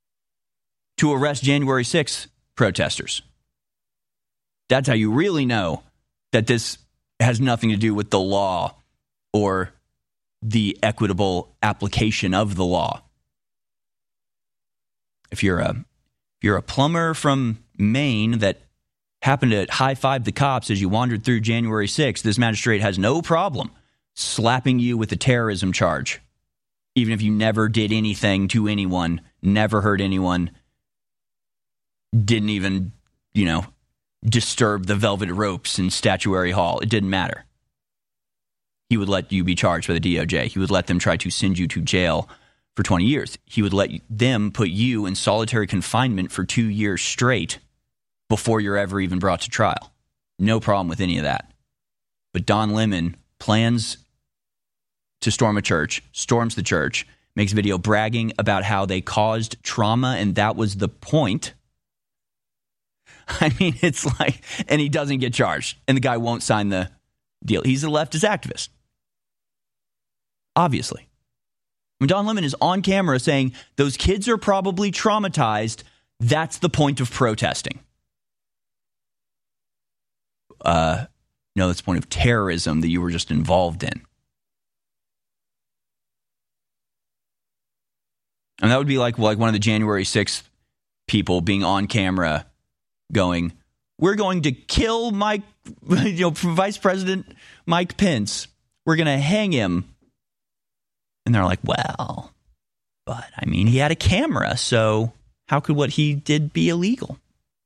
to arrest January sixth protesters. That's how you really know that this has nothing to do with the law or the equitable application of the law. If you're a if you're a plumber from Maine that happened to high-five the cops as you wandered through January sixth, this magistrate has no problem slapping you with a terrorism charge, even if you never did anything to anyone, never hurt anyone, didn't even, you know, disturb the velvet ropes in Statuary Hall. It didn't matter. He would let you be charged by the D O J. He would let them try to send you to jail for twenty years. He would let them put you in solitary confinement for two years straight before you're ever even brought to trial. No problem with any of that. But Don Lemon plans to storm a church, storms the church, makes a video bragging about how they caused trauma, and that was the point. I mean, it's like, and he doesn't get charged, and the guy won't sign the deal. He's a leftist activist. Obviously. When Don Lemon is on camera saying those kids are probably traumatized, that's the point of protesting. Uh, no, that's the point of terrorism that you were just involved in. And that would be like, like one of the January sixth people being on camera going, we're going to kill Mike, you know, Vice President Mike Pence. We're going to hang him. And they're like, well, but I mean, he had a camera, so how could what he did be illegal?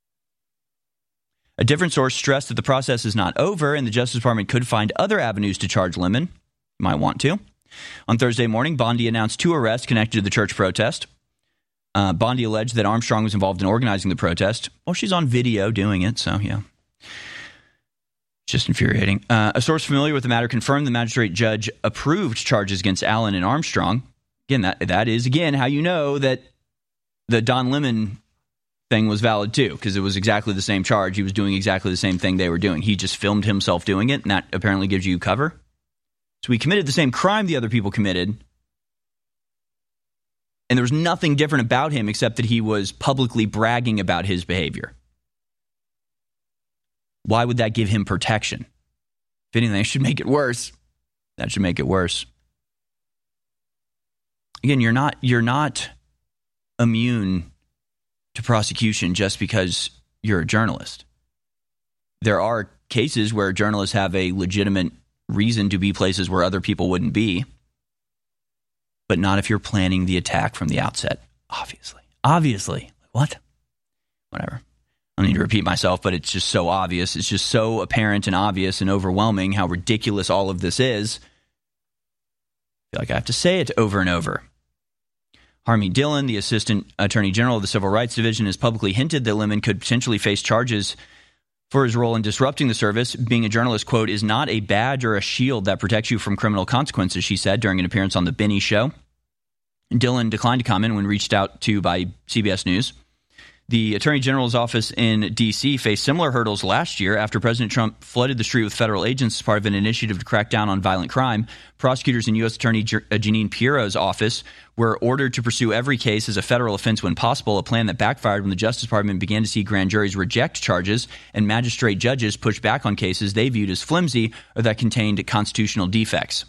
A different source stressed that the process is not over and the Justice Department could find other avenues to charge Lemon. Might want to. On Thursday morning, Bondi announced two arrests connected to the church protest. Uh, Bondi alleged that Armstrong was involved in organizing the protest. Well, she's on video doing it, so yeah. Just infuriating. Uh, a source familiar with the matter confirmed the magistrate judge approved charges against Allen and Armstrong. Again, that that is, again, how you know that the Don Lemon thing was valid, too, because it was exactly the same charge. He was doing exactly the same thing they were doing. He just filmed himself doing it, and that apparently gives you cover. So he committed the same crime the other people committed, and there was nothing different about him except that he was publicly bragging about his behavior. Why would that give him protection? If anything, it should make it worse. That should make it worse. Again, you're not you're not immune to prosecution just because you're a journalist. There are cases where journalists have a legitimate reason to be places where other people wouldn't be, but not if you're planning the attack from the outset, obviously. Obviously. What? Whatever. I don't need to repeat myself, but it's just so obvious. It's just so apparent and obvious and overwhelming how ridiculous all of this is. I feel like I have to say it over and over. Harmie Dillon, the Assistant Attorney General of the Civil Rights Division, has publicly hinted that Lemon could potentially face charges for his role in disrupting the service. Being a journalist, quote, is not a badge or a shield that protects you from criminal consequences, she said during an appearance on The Benny Show. Dillon declined to comment when reached out to by C B S News. The Attorney General's office in D C faced similar hurdles last year after President Trump flooded the street with federal agents as part of an initiative to crack down on violent crime. Prosecutors in U S Attorney Jeanine Pirro's office were ordered to pursue every case as a federal offense when possible, a plan that backfired when the Justice Department began to see grand juries reject charges and magistrate judges push back on cases they viewed as flimsy or that contained constitutional defects.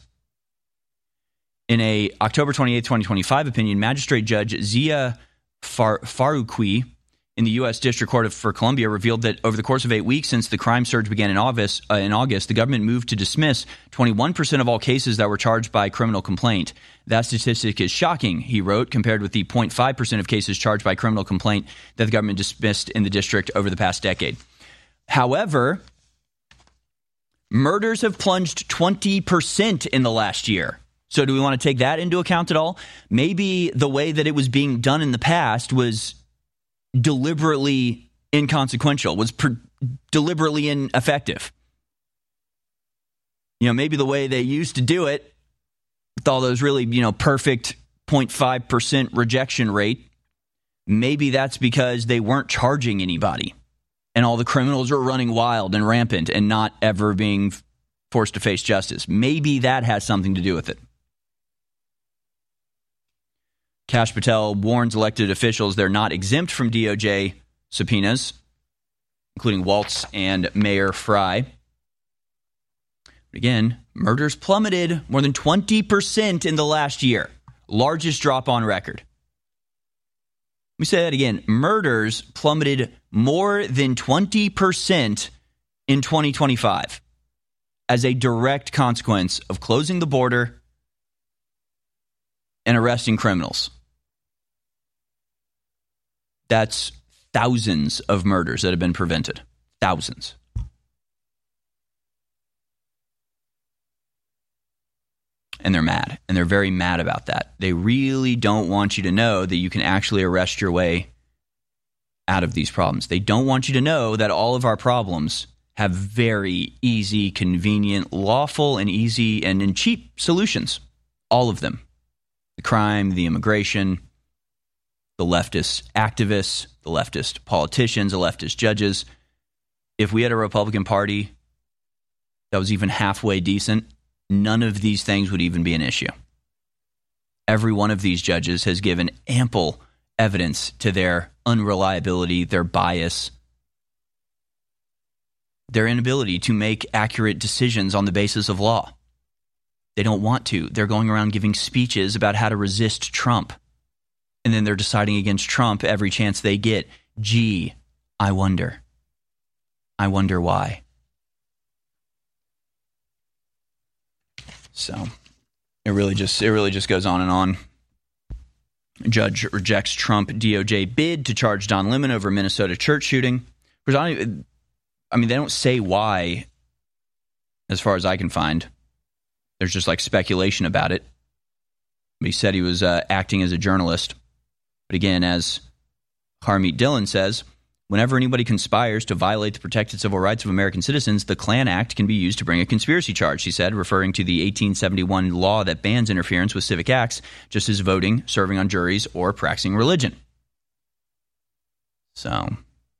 In a October twenty-eighth, twenty twenty-five opinion, Magistrate Judge Zia Far- Faruqui in the U S District Court for Columbia revealed that over the course of eight weeks since the crime surge began in August, uh, in August, the government moved to dismiss twenty-one percent of all cases that were charged by criminal complaint. That statistic is shocking, he wrote, compared with the zero point five percent of cases charged by criminal complaint that the government dismissed in the district over the past decade. However, murders have plunged twenty percent in the last year. So do we want to take that into account at all? Maybe the way that it was being done in the past was deliberately inconsequential, was per- deliberately ineffective. You know, maybe the way they used to do it, with all those really, you know, perfect zero point five percent rejection rate, maybe that's because they weren't charging anybody and all the criminals are running wild and rampant and not ever being forced to face justice. Maybe that has something to do with it. Kash Patel warns elected officials they're not exempt from D O J subpoenas, including Waltz and Mayor Fry. Again, murders plummeted more than twenty percent in the last year. Largest drop on record. Let me say that again. Murders plummeted more than twenty percent in twenty twenty-five as a direct consequence of closing the border and arresting criminals. That's thousands of murders that have been prevented. Thousands. And they're mad. And they're very mad about that. They really don't want you to know that you can actually arrest your way out of these problems. They don't want you to know that all of our problems have very easy, convenient, lawful, and easy and, and cheap solutions. All of them. The crime, the immigration, the leftist activists, the leftist politicians, the leftist judges. If we had a Republican Party that was even halfway decent, none of these things would even be an issue. Every one of these judges has given ample evidence to their unreliability, their bias, their inability to make accurate decisions on the basis of law. They don't want to. They're going around giving speeches about how to resist Trump. And then they're deciding against Trump every chance they get. Gee, I wonder. I wonder why. So it really just it really just goes on and on. Judge rejects Trump D O J bid to charge Don Lemon over Minnesota church shooting. I mean, they don't say why, as far as I can find. There's just like speculation about it. He said he was uh, acting as a journalist. But again, as Harmeet Dillon says, whenever anybody conspires to violate the protected civil rights of American citizens, the Klan Act can be used to bring a conspiracy charge, she said, referring to the eighteen seventy-one law that bans interference with civic acts, just as voting, serving on juries, or practicing religion. So,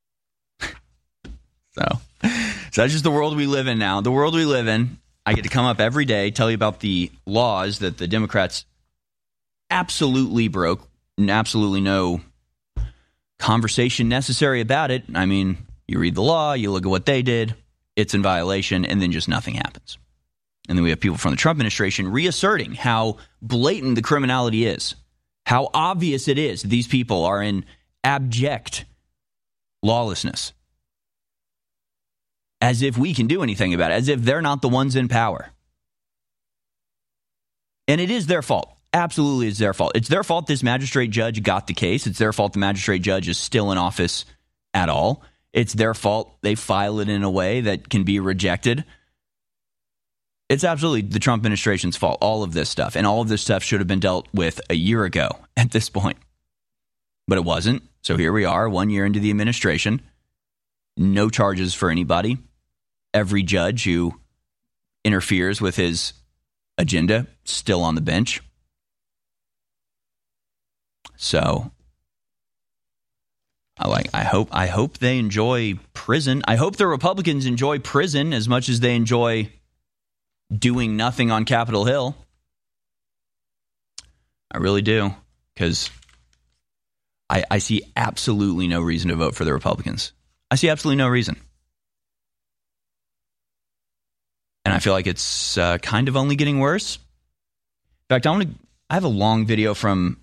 so, so that's just the world we live in now. The world we live in. I get to come up every day, tell you about the laws that the Democrats absolutely broke, and absolutely no conversation necessary about it. I mean, you read the law, you look at what they did, it's in violation, and then just nothing happens. And then we have people from the Trump administration reasserting how blatant the criminality is, how obvious it is that these people are in abject lawlessness. As if we can do anything about it, as if they're not the ones in power. And it is their fault. Absolutely, it's their fault. It's their fault this magistrate judge got the case. It's their fault the magistrate judge is still in office at all. It's their fault they file it in a way that can be rejected. It's absolutely the Trump administration's fault, all of this stuff. And all of this stuff should have been dealt with a year ago at this point. But it wasn't. So here we are, one year into the administration. No charges for anybody. Every judge who interferes with his agenda still on the bench. So I like I hope I hope they enjoy prison. I hope the Republicans enjoy prison as much as they enjoy doing nothing on Capitol Hill. I really do, because I, I see absolutely no reason to vote for the Republicans. I see absolutely no reason. And I feel like it's uh, kind of only getting worse. In fact, I want to. I have a long video from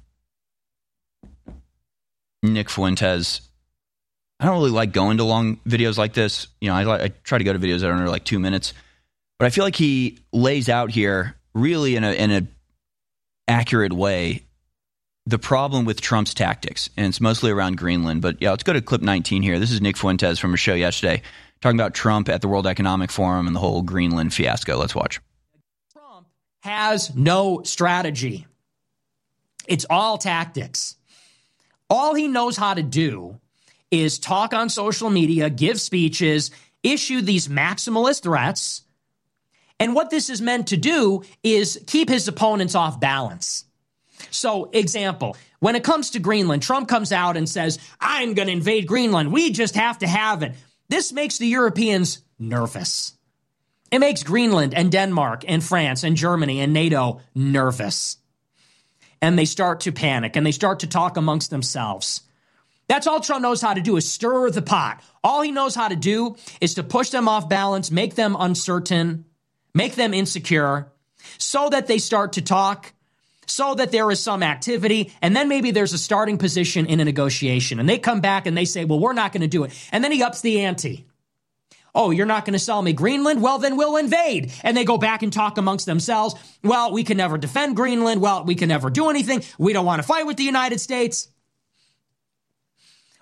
Nick Fuentes. I don't really like going to long videos like this. You know, I, I try to go to videos that are under like two minutes. But I feel like he lays out here really in a in a accurate way the problem with Trump's tactics. And it's mostly around Greenland. But yeah, let's go to clip nineteen here. This is Nick Fuentes from a show yesterday talking about Trump at the World Economic Forum and the whole Greenland fiasco. Let's watch. Trump has no strategy. It's all tactics. All he knows how to do is talk on social media, give speeches, issue these maximalist threats. And what this is meant to do is keep his opponents off balance. So, example, when it comes to Greenland, Trump comes out and says, I'm going to invade Greenland. We just have to have it. This makes the Europeans nervous. It makes Greenland and Denmark and France and Germany and NATO nervous. And they start to panic and they start to talk amongst themselves. That's all Trump knows how to do, is stir the pot. All he knows how to do is to push them off balance, make them uncertain, make them insecure, so that they start to talk, so that there is some activity, and then maybe there's a starting position in a negotiation. And they come back and they say, well, we're not going to do it. And then he ups the ante. Oh, you're not going to sell me Greenland? Well, then we'll invade. And they go back and talk amongst themselves. Well, we can never defend Greenland. Well, we can never do anything. We don't want to fight with the United States.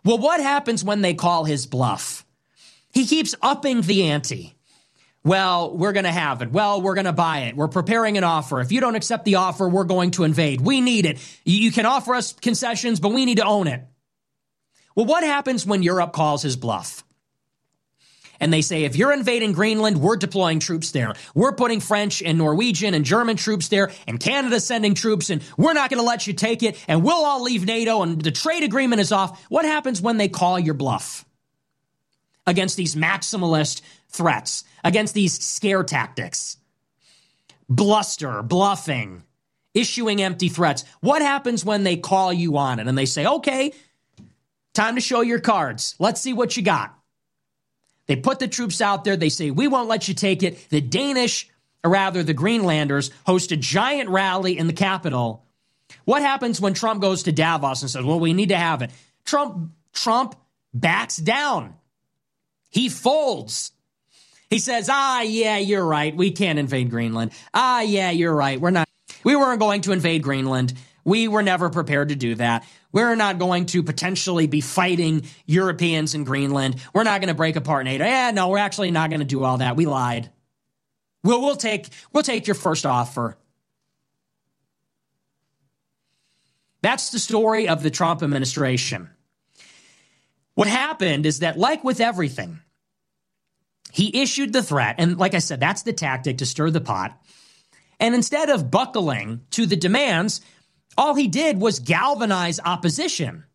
Well, what happens when they call his bluff? He keeps upping the ante. Well, we're going to have it. Well, we're going to buy it. We're preparing an offer. If you don't accept the offer, we're going to invade. We need it. You can offer us concessions, but we need to own it. Well, what happens when Europe calls his bluff? And they say, if you're invading Greenland, we're deploying troops there. We're putting French and Norwegian and German troops there, and Canada's sending troops, and we're not going to let you take it, and we'll all leave NATO, and the trade agreement is off. What happens when they call your bluff against these maximalist threats, against these scare tactics? Bluster, bluffing, issuing empty threats. What happens when they call you on it and they say, okay, time to show your cards. Let's see what you got. They put the troops out there. They say, we won't let you take it. The Danish, or rather the Greenlanders, host a giant rally in the capital. What happens when Trump goes to Davos and says, well, we need to have it? Trump, Trump backs down. He folds. He says, ah, yeah, you're right. We can't invade Greenland. Ah, yeah, you're right. We're not. We weren't going to invade Greenland. We were never prepared to do that. We're not going to potentially be fighting Europeans in Greenland. We're not going to break apart NATO. Yeah, no, we're actually not going to do all that. We lied. We'll, we'll take, we'll take your first offer. That's the story of the Trump administration. What happened is that, like with everything, he issued the threat. And like I said, that's the tactic to stir the pot. And instead of buckling to the demands, all he did was galvanize opposition.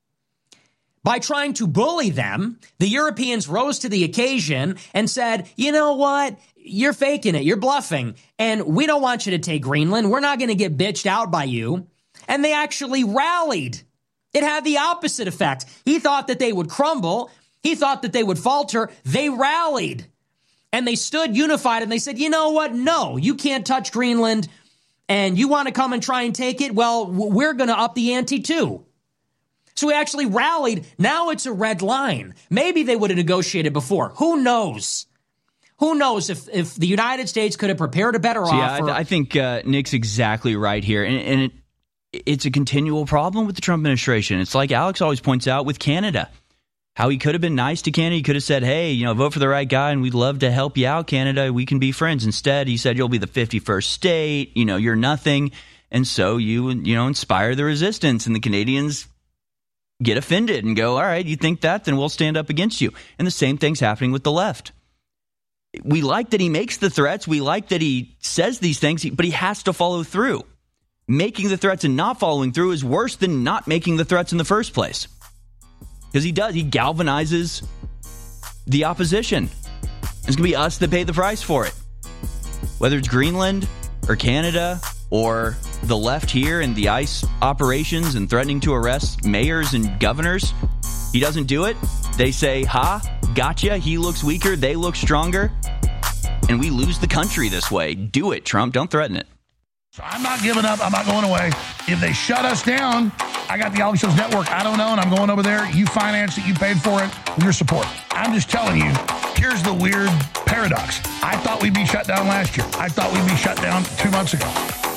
By trying to bully them, the Europeans rose to the occasion and said, you know what? You're faking it. You're bluffing. And we don't want you to take Greenland. We're not going to get bitched out by you. And they actually rallied. It had the opposite effect. He thought that they would crumble. He thought that they would falter. They rallied. And they stood unified and they said, you know what? No, you can't touch Greenland. And you want to come and try and take it? Well, we're going to up the ante too. So we actually rallied. Now it's a red line. Maybe they would have negotiated before. Who knows? Who knows if, if the United States could have prepared a better so offer? Yeah, I, I think uh, Nick's exactly right here. And, and it, it's a continual problem with the Trump administration. It's like Alex always points out with Canada. How he could have been nice to Canada. He could have said, hey, you know, vote for the right guy and we'd love to help you out, Canada. We can be friends. Instead, he said, you'll be the fifty-first state. You know, you're nothing. And so you, you know, inspire the resistance. And the Canadians get offended and go, all right, you think that? Then we'll stand up against you. And the same thing's happening with the left. We like that he makes the threats. We like that he says these things, but he has to follow through. Making the threats and not following through is worse than not making the threats in the first place. Because he does. He galvanizes the opposition. It's going to be us that pay the price for it. Whether it's Greenland or Canada or the left here and the ICE operations and threatening to arrest mayors and governors, he doesn't do it. They say, ha, gotcha. He looks weaker. They look stronger. And we lose the country this way. Do it, Trump. Don't threaten it. So I'm not giving up. I'm not going away. If they shut us down, I got the Alex Jones Network. I don't know, and I'm going over there. You financed it. You paid for it with your support. I'm just telling you, here's the weird paradox. I thought we'd be shut down last year. I thought we'd be shut down two months ago.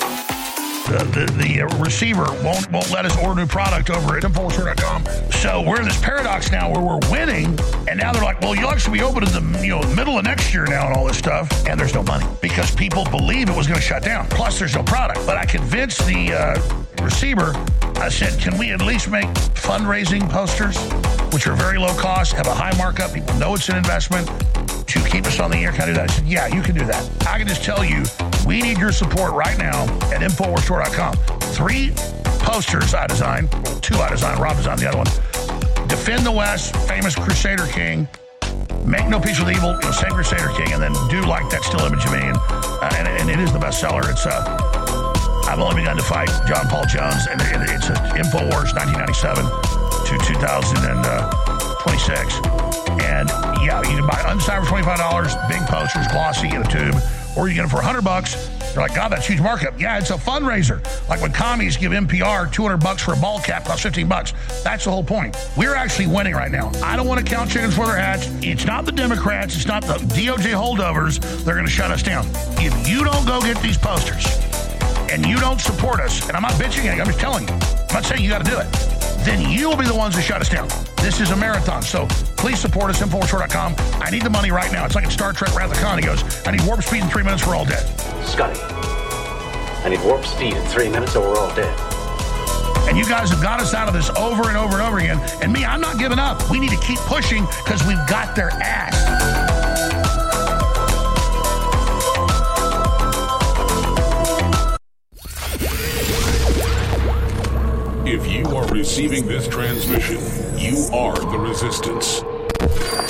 The, the, the receiver won't won't let us order new product over at info store dot com. So we're in this paradox now where we're winning, and now they're like, well, you'll actually be open in the you know middle of next year now and all this stuff, and there's no money because people believe it was going to shut down. Plus, there's no product. But I convinced the uh, receiver. I said, can we at least make fundraising posters, which are very low cost, have a high markup, people know it's an investment, to keep us on the air? Can I do that? I said, yeah, you can do that. I can just tell you, we need your support right now at info store dot com. Three posters I designed, two I designed, Rob designed the other one. Defend the West, famous Crusader King. Make no peace with evil, you know, same Crusader King, and then do like that still image of me. And, uh, and, and it is the bestseller. It's uh, I've only begun to fight John Paul Jones, and it's uh, InfoWars nineteen ninety-seven to two thousand twenty-six. And yeah, you can buy unsigned for twenty-five dollars, big posters, glossy in a tube, or you get them for one hundred bucks. You're like, God, that's huge markup. Yeah, it's a fundraiser. Like when commies give N P R two hundred bucks for a ball cap, costs fifteen bucks. That's the whole point. We're actually winning right now. I don't want to count chickens before they're hatched. It's not the Democrats. It's not the D O J holdovers. They're going to shut us down. If you don't go get these posters and you don't support us, and I'm not bitching at you, I'm just telling you. I'm not saying you got to do it. then you will be the ones who shut us down. This is a marathon, so please support us, InfoWarsStore dot com. I need the money right now. It's like in Star Trek Wrath of Khan. He goes, I need warp speed in three minutes, we're all dead. Scotty, I need warp speed in three minutes or we're all dead. And you guys have got us out of this over and over and over again. And me, I'm not giving up. We need to keep pushing because we've got their ass. If you are receiving this transmission, you are the resistance.